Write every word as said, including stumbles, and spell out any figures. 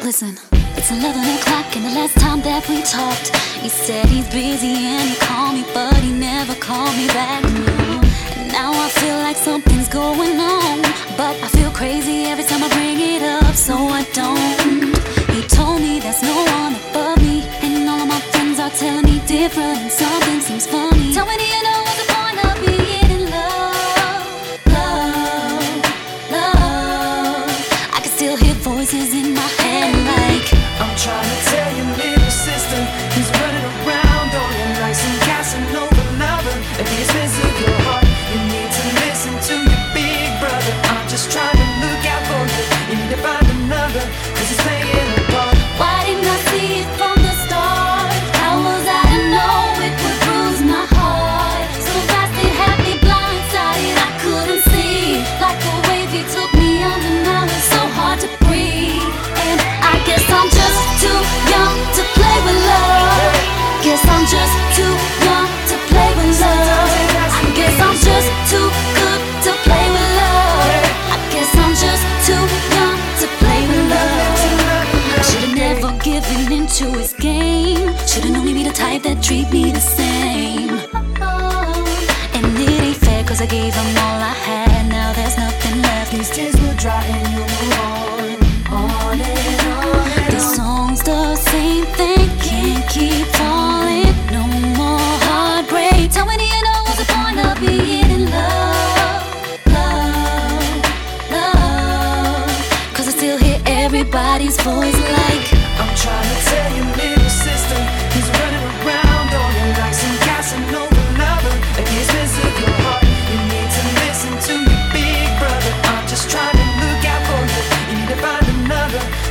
Listen, it's eleven o'clock and the last time that we talked, he said he's busy and he called me, but he never called me back. No. And now I feel like something's going on, but I feel crazy every time I bring it up, so I don't. He told me there's no one above me, and all of my friends are telling me different, and something seems funny. Tell me, do you know what's the point of being in love? Love, love. I can still hear voices in my head like, I'm trying to tell you, little sister, he's running around on you like some Casanova lover, and he's missing your heart. You need to listen to your big brother. I'm just trying to look out for you. You need to find another, cause he's playing a part. why didn't I see it from the start? How was I to know it would bruise my heart? So fast it had me blindsided, I couldn't see. Like a wave he took me under, now it's so hard to breathe. And I guess I'm just too young to play with love. Guess I'm just too young to play with love. I guess I'm just too good to play with love. I guess I'm just too young to play with love. I should've never given into his game. Should've known he'd be the type that treat me the same. And it ain't fair, cause I gave him all I had. Now there's nothing left. These tears will dry and you'll move on, on and on and This on. song's the same thing, can't keep falling. No more heartbreak. Tell me, do you know what's the point of being in love? Love, love. Cause I still hear everybody's voice like, I'm trying to tell you, little sister, he's running around on you like some Casanova lover, and he's missing your heart. You need to listen to your big brother. I'm just trying to look out for you. You need to find another.